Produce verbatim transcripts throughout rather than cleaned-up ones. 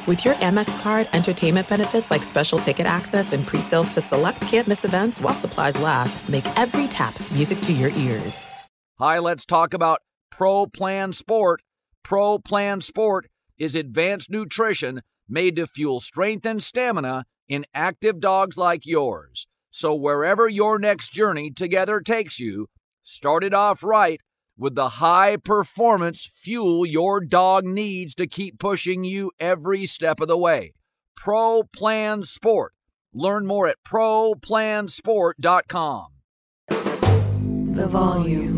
With your Amex card, entertainment benefits like special ticket access and pre-sales to select can't-miss events while supplies last make every tap music to your ears. Hi, let's talk about Pro Plan Sport. Pro Plan Sport is advanced nutrition made to fuel strength and stamina in active dogs like yours. So wherever your next journey together takes you, start it off right with the high-performance fuel your dog needs to keep pushing you every step of the way. Pro Plan Sport. Learn more at pro plan sport dot com. The volume.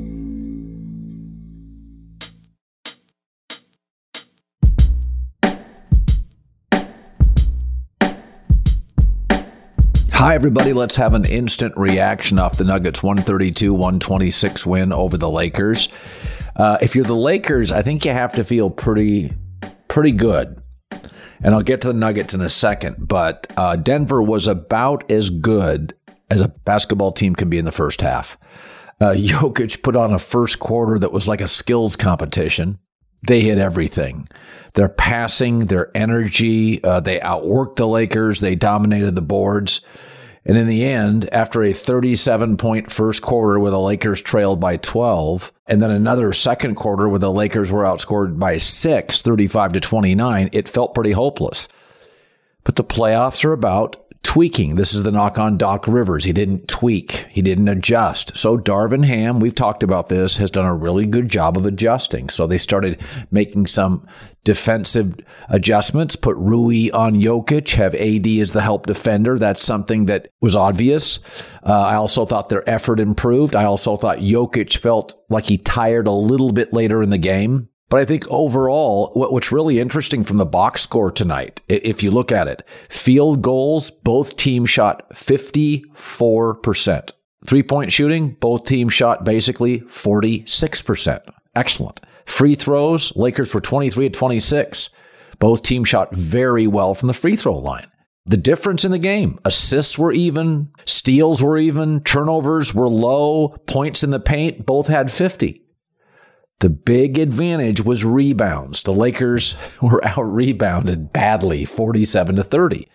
Hi, everybody. Let's have an instant reaction off the Nuggets' one thirty-two one twenty-six win over the Lakers. Uh, if you're the Lakers, I think you have to feel pretty, pretty good. And I'll get to the Nuggets in a second. But uh, Denver was about as good as a basketball team can be in the first half. Uh, Jokic put on a first quarter that was like a skills competition. They hit everything. Their passing, their energy, uh, they outworked the Lakers. They dominated the boards. And in the end, after a thirty-seven point first quarter where the Lakers trailed by twelve, and then another second quarter where the Lakers were outscored by six, thirty-five to twenty-nine, it felt pretty hopeless. But the playoffs are about tweaking. This is the knock on Doc Rivers. He didn't tweak. He didn't adjust. So Darvin Ham, we've talked about this, has done a really good job of adjusting. So they started making some defensive adjustments, put Rui on Jokic, have A D as the help defender. That's something that was obvious. Uh, I also thought their effort improved. I also thought Jokic felt like he tired a little bit later in the game. But I think overall, what's really interesting from the box score tonight, if you look at it, field goals, both teams shot fifty-four percent. Three-point shooting, both teams shot basically forty-six percent. Excellent. Free throws, Lakers were twenty-three of twenty-six. Both teams shot very well from the free throw line. The difference in the game, assists were even, steals were even, turnovers were low, points in the paint, both had fifty. The big advantage was rebounds. The Lakers were out-rebounded badly, forty-seven to thirty.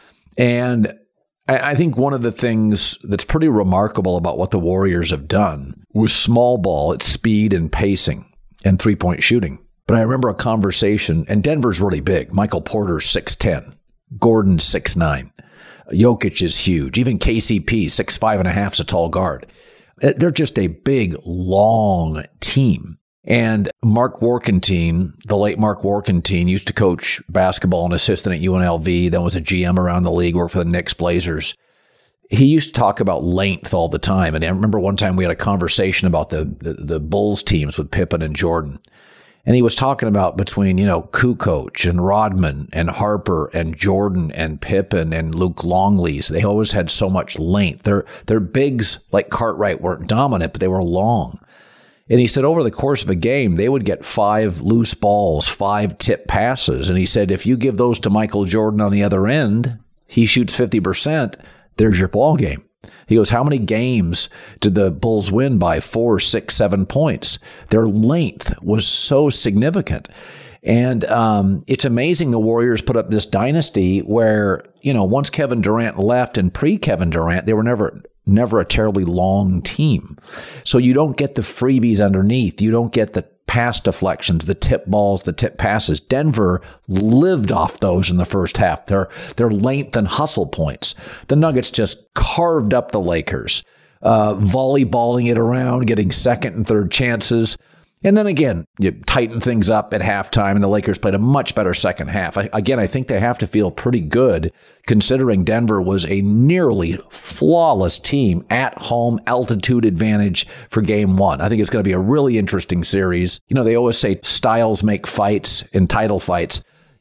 And I think one of the things that's pretty remarkable about what the Warriors have done was small ball at speed and pacing and three-point shooting. But I remember a conversation, and Denver's really big. Michael Porter's six ten. Gordon's six nine. Jokic is huge. Even K C P, six five and a half, is a tall guard. They're just a big, long team. And Mark Warkentine, the late Mark Warkentine, used to coach basketball and assistant at U N L V, then was a G M around the league, worked for the Knicks, Blazers. He used to talk about length all the time. And I remember one time we had a conversation about the, the, the Bulls teams with Pippen and Jordan. And he was talking about between, you know, Kukoc and Rodman and Harper and Jordan and Pippen and Luke Longley's. They always had so much length. Their, their bigs like Cartwright weren't dominant, but they were long. And he said over the course of a game, they would get five loose balls, five tip passes. And he said, if you give those to Michael Jordan on the other end, he shoots fifty percent, there's your ball game. He goes, how many games did the Bulls win by four, six, seven points? Their length was so significant. And um, it's amazing the Warriors put up this dynasty where, you know, once Kevin Durant left and pre-Kevin Durant, they were never never a terribly long team. So you don't get the freebies underneath. You don't get the pass deflections, the tip balls, the tip passes. Denver lived off those in the first half, their, their length and hustle points. The Nuggets just carved up the Lakers, uh, volleyballing it around, getting second and third chances. And then again, you tighten things up at halftime, and the Lakers played a much better second half. I, again, I think they have to feel pretty good, considering Denver was a nearly flawless team at home, altitude advantage for game one. I think it's going to be a really interesting series. You know, they always say styles make fights in title fights.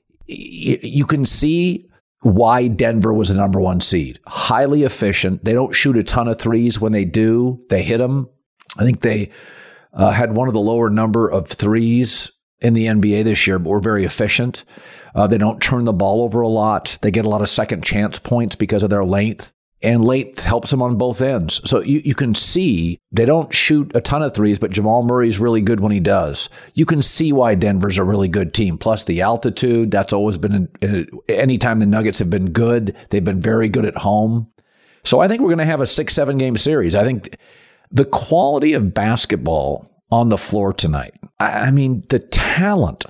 You can see why Denver was the number one seed. Highly efficient. They don't shoot a ton of threes. When they do, they hit them. I think they Uh, had one of the lower number of threes in the N B A this year, but were very efficient. Uh, they don't turn the ball over a lot. They get a lot of second chance points because of their length. and length helps them on both ends. So you, you can see they don't shoot a ton of threes, but Jamal Murray's really good when he does. You can see why Denver's a really good team. Plus the altitude, that's always been, an, anytime the Nuggets have been good, they've been very good at home. So I think we're going to have a six, seven game series. I think the quality of basketball on the floor tonight, I mean, the talent,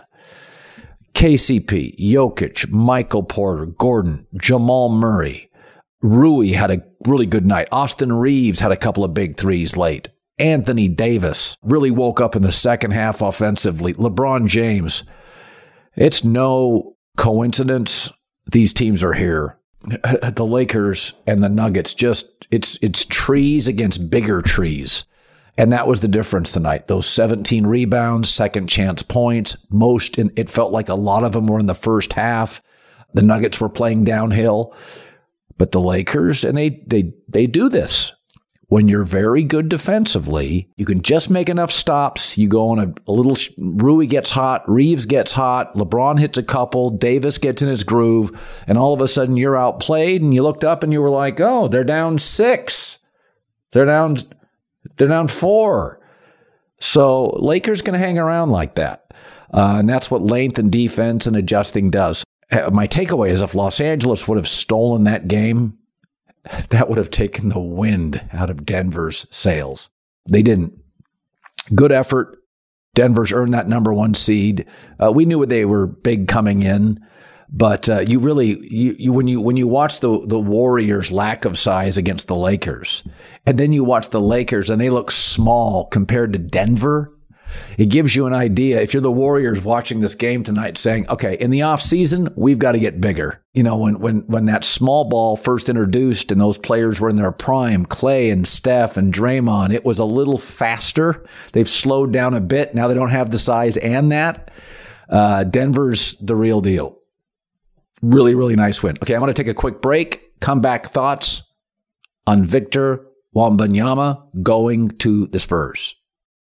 K C P, Jokic, Michael Porter, Gordon, Jamal Murray, Rui had a really good night. Austin Reeves had a couple of big threes late. Anthony Davis really woke up in the second half offensively. LeBron James. It's no coincidence these teams are here. The Lakers and the Nuggets, just it's it's trees against bigger trees. And that was the difference tonight. Those seventeen rebounds, second chance points, most, in, it felt like a lot of them were in the first half. The Nuggets were playing downhill. But the Lakers, and they they they do this. When you're very good defensively, you can just make enough stops. You go on a, a little, Rui gets hot, Reeves gets hot, LeBron hits a couple, Davis gets in his groove, and all of a sudden you're outplayed, and you looked up and you were like, oh, they're down six. They're down, they're down four. So Lakers going to hang around like that. Uh, and that's what length and defense and adjusting does. My takeaway is if Los Angeles would have stolen that game, that would have taken the wind out of Denver's sails. They didn't. Good effort. Denver's earned that number one seed. Uh, we knew they were big coming in, but uh, you really, you, you when you when you watch the the Warriors' lack of size against the Lakers, and then you watch the Lakers and they look small compared to Denver, it gives you an idea. If you're the Warriors watching this game tonight saying, okay, in the offseason, we've got to get bigger. You know, when when when that small ball first introduced and those players were in their prime, Clay and Steph and Draymond, it was a little faster. They've slowed down a bit. Now they don't have the size and that. Uh, Denver's the real deal. Really, really nice win. Okay, I'm going to take a quick break. Come back, thoughts on Victor Wembanyama going to the Spurs.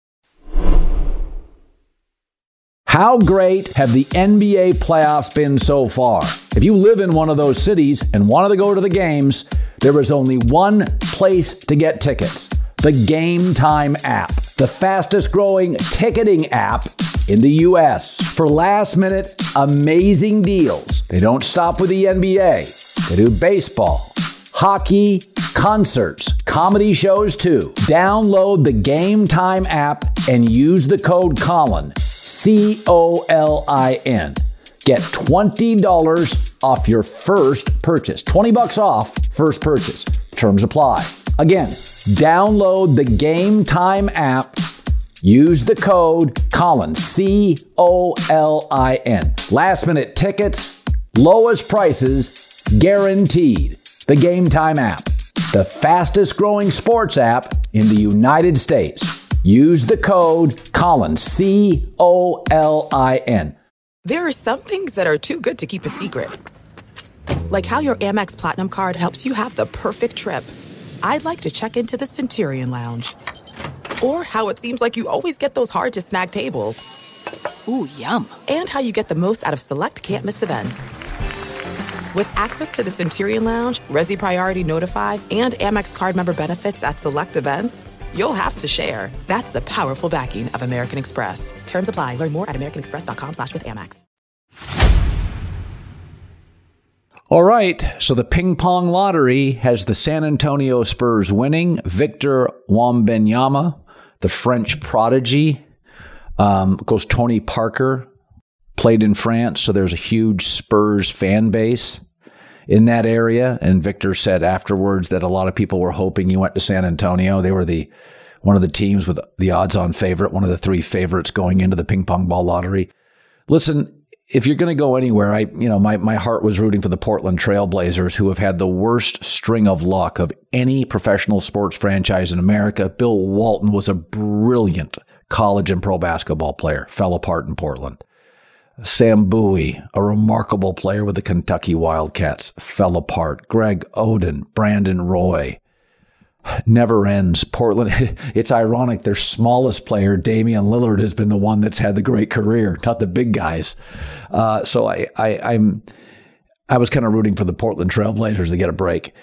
How great have the N B A playoffs been so far? If you live in one of those cities and wanted to go to the games, there is only one place to get tickets. The Game Time app, the fastest growing ticketing app in the U S. For last minute, amazing deals. They don't stop with the N B A. They do baseball, hockey, concerts, comedy shows too. Download the Game Time app and use the code Colin. C O L I N. Get twenty dollars off your first purchase. twenty bucks off first purchase. Terms apply. Again, download the Game Time app. Use the code Colin. C O L I N. Last minute tickets, lowest prices, guaranteed. The Game Time app. The fastest growing sports app in the United States. Use the code Colin, C O L I N. There are some things that are too good to keep a secret. Like how your Amex Platinum card helps you have the perfect trip. I'd like to check into the Centurion Lounge. Or how it seems like you always get those hard-to-snag tables. Ooh, yum. And how you get the most out of select can't-miss events. With access to the Centurion Lounge, Resi Priority Notify, and Amex card member benefits at select events, you'll have to share. That's the powerful backing of American Express. Terms apply. Learn more at americanexpress.com slash with Amex. All right, so the ping pong lottery has the San Antonio Spurs winning. Victor Wembanyama, the French prodigy. Um, of course, Tony Parker played in France, so there's a huge Spurs fan base in that area. And Victor said afterwards that a lot of people were hoping he went to San Antonio. They were the one of the teams with the odds-on favorite, one of the three favorites going into the ping pong ball lottery. Listen, if you're going to go anywhere, I, you know, my, my heart was rooting for the Portland Trailblazers, who have had the worst string of luck of any professional sports franchise in America. Bill Walton was a brilliant college and pro basketball player, fell apart in Portland. Sam Bowie, a remarkable player with the Kentucky Wildcats, fell apart. Greg Oden, Brandon Roy. Never ends. Portland, it's ironic, their smallest player, Damian Lillard, has been the one that's had the great career, not the big guys. Uh, so I, I, I'm, I was kind of rooting for the Portland Trailblazers to get a break.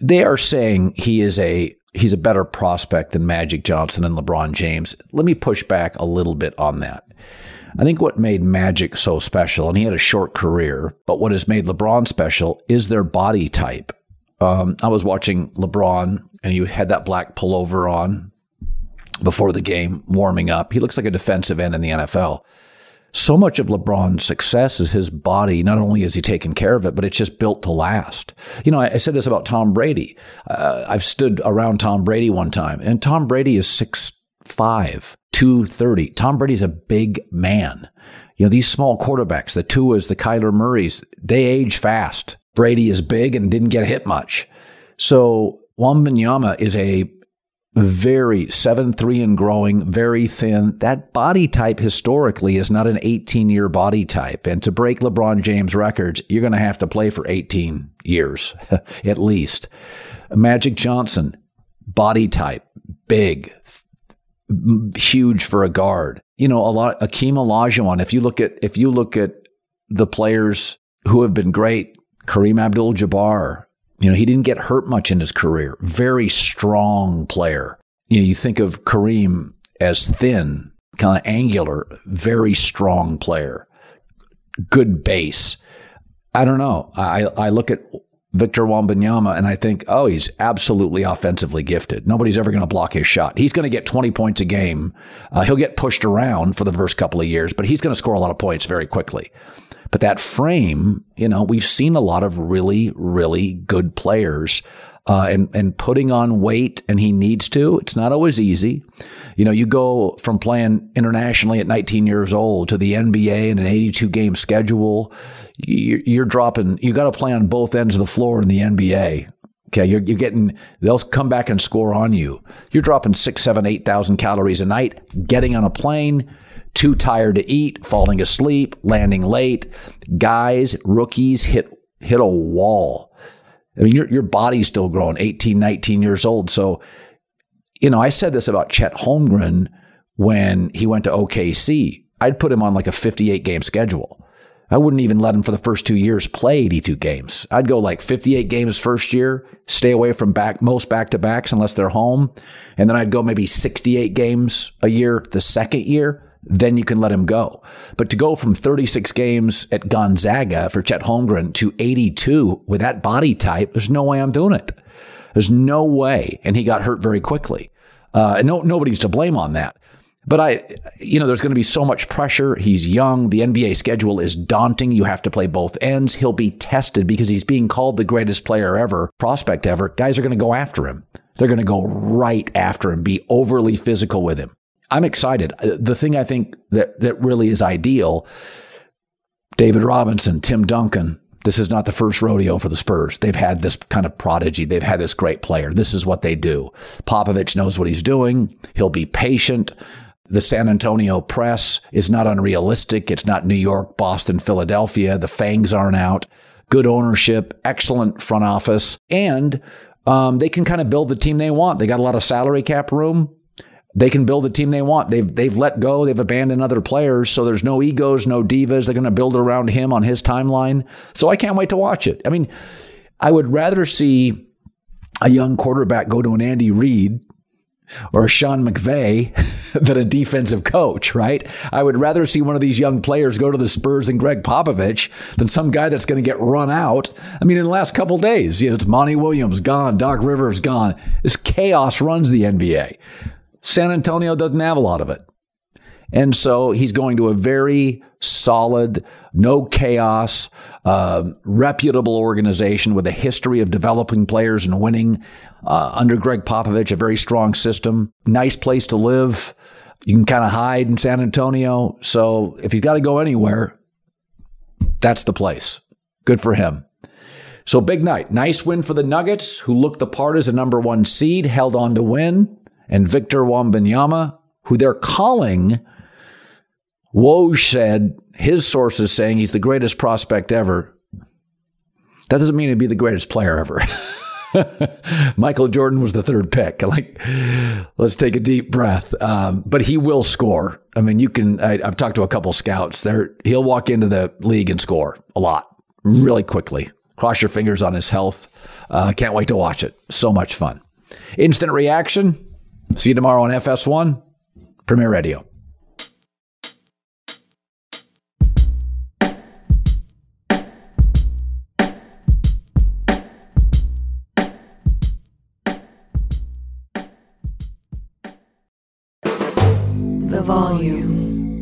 they are saying he is a he's a better prospect than Magic Johnson and LeBron James. Let me push back a little bit on that. I think what made Magic so special, and he had a short career, but what has made LeBron special is their body type. Um, I was watching LeBron, and he had that black pullover on before the game, warming up. He looks like a defensive end in the N F L. So much of LeBron's success is his body. Not only is he taking care of it, but it's just built to last. You know, I, I said this about Tom Brady. Uh, I've stood around Tom Brady one time, and Tom Brady is six five, two thirty. Tom Brady's a big man. You know, these small quarterbacks, the Tuas, the Kyler Murrays, they age fast. Brady is big and didn't get hit much. So Wembanyama is a very seven three and growing, very thin. That body type historically is not an eighteen-year body type. And to break LeBron James records, you're going to have to play for eighteen years, at least. Magic Johnson, body type, big, huge for a guard. You know, a lot. Akeem Olajuwon. If you look at if you look at the players who have been great, Kareem Abdul-Jabbar. You know, he didn't get hurt much in his career. Very strong player. You know, you think of Kareem as thin, kind of angular, very strong player. Good base. I don't know. I I look at Victor Wembanyama and I think, oh, he's absolutely offensively gifted. Nobody's ever going to block his shot. He's going to get twenty points a game. Uh, he'll get pushed around for the first couple of years, but he's going to score a lot of points very quickly. But that frame, you know, we've seen a lot of really, really good players uh, and, and putting on weight, and he needs to. It's not always easy. You know, you go from playing internationally at nineteen years old to the N B A in an eighty-two game schedule. You're dropping, you got to play on both ends of the floor in the N B A. Okay, you're, you're getting, they'll come back and score on you. You're dropping six, seven, eight thousand calories a night, getting on a plane, too tired to eat, falling asleep, landing late. Guys, rookies hit hit a wall. I mean, your your body's still growing, eighteen, nineteen years old. So, you know, I said this about Chet Holmgren when he went to O K C. I'd put him on like a fifty-eight game schedule. I wouldn't even let him for the first two years play eighty-two games. I'd go like fifty-eight games first year, stay away from back most back-to-backs unless they're home. And then I'd go maybe sixty-eight games a year the second year. Then you can let him go. But to go from thirty-six games at Gonzaga for Chet Holmgren to eighty-two with that body type, there's no way I'm doing it. There's no way. And he got hurt very quickly. Uh, and no, nobody's to blame on that. But I, you know, there's going to be so much pressure. He's young. The N B A schedule is daunting. You have to play both ends. He'll be tested because he's being called the greatest player ever, prospect ever. Guys are going to go after him. They're going to go right after him, be overly physical with him. I'm excited. The thing I think that, that really is ideal, David Robinson, Tim Duncan, this is not the first rodeo for the Spurs. They've had this kind of prodigy. They've had this great player. This is what they do. Popovich knows what he's doing. He'll be patient. The San Antonio press is not unrealistic. It's not New York, Boston, Philadelphia. The fangs aren't out. Good ownership, excellent front office, and um, they can kind of build the team they want. They got a lot of salary cap room. They can build the team they want. They've they've let go. They've abandoned other players. So there's no egos, no divas. They're going to build around him on his timeline. So I can't wait to watch it. I mean, I would rather see a young quarterback go to an Andy Reid or a Sean McVay than a defensive coach, right? I would rather see one of these young players go to the Spurs than Greg Popovich than some guy that's going to get run out. I mean, in the last couple of days, you know, it's Monty Williams gone, Doc Rivers gone. This chaos runs the N B A. San Antonio doesn't have a lot of it. And so he's going to a very solid, no chaos, uh, reputable organization with a history of developing players and winning uh, under Greg Popovich, a very strong system, nice place to live. You can kind of hide in San Antonio. So if he's got to go anywhere, that's the place. Good for him. So big night. Nice win for the Nuggets, who looked the part as a number one seed, held on to win. And Victor Wembanyama, who they're calling, Woj said, his sources saying he's the greatest prospect ever. That doesn't mean he'd be the greatest player ever. Michael Jordan was the third pick. Like, let's take a deep breath. Um, but he will score. I mean, you can, I, I've talked to a couple scouts there. He'll walk into the league and score a lot really quickly. Cross your fingers on his health. Uh, can't wait to watch it. So much fun. Instant Reaction. See you tomorrow on F S one, Premier Radio. The Volume.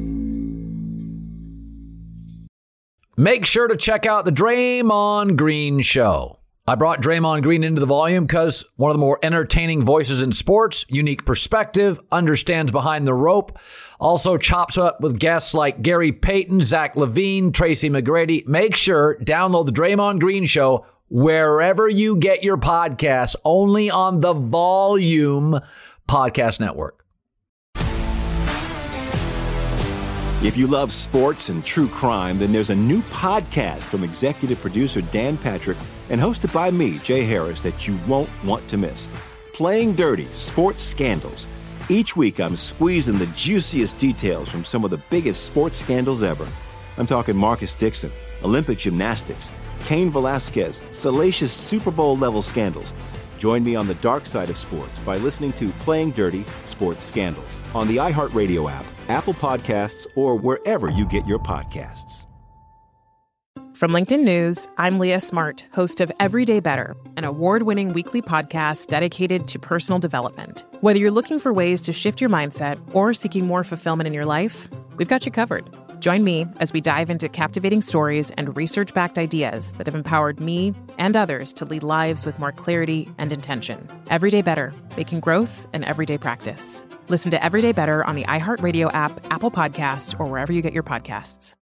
Make sure to check out the Draymond Green Show. I brought Draymond Green into the Volume because one of the more entertaining voices in sports, unique perspective, understands behind the rope, also chops up with guests like Gary Payton, Zach LaVine, Tracy McGrady. Make sure, download the Draymond Green Show wherever you get your podcasts, only on the Volume Podcast Network. If you love sports and true crime, then there's a new podcast from executive producer Dan Patrick and hosted by me, Jay Harris, that you won't want to miss. Playing Dirty: Sports Scandals. Each week, I'm squeezing the juiciest details from some of the biggest sports scandals ever. I'm talking Marcus Dixon, Olympic gymnastics, Cain Velasquez, salacious Super Bowl-level scandals. Join me on the dark side of sports by listening to Playing Dirty: Sports Scandals on the iHeartRadio app, Apple Podcasts, or wherever you get your podcasts. From LinkedIn News, I'm Leah Smart, host of Everyday Better, an award-winning weekly podcast dedicated to personal development. Whether you're looking for ways to shift your mindset or seeking more fulfillment in your life, we've got you covered. Join me as we dive into captivating stories and research-backed ideas that have empowered me and others to lead lives with more clarity and intention. Everyday Better, making growth an everyday practice. Listen to Everyday Better on the iHeartRadio app, Apple Podcasts, or wherever you get your podcasts.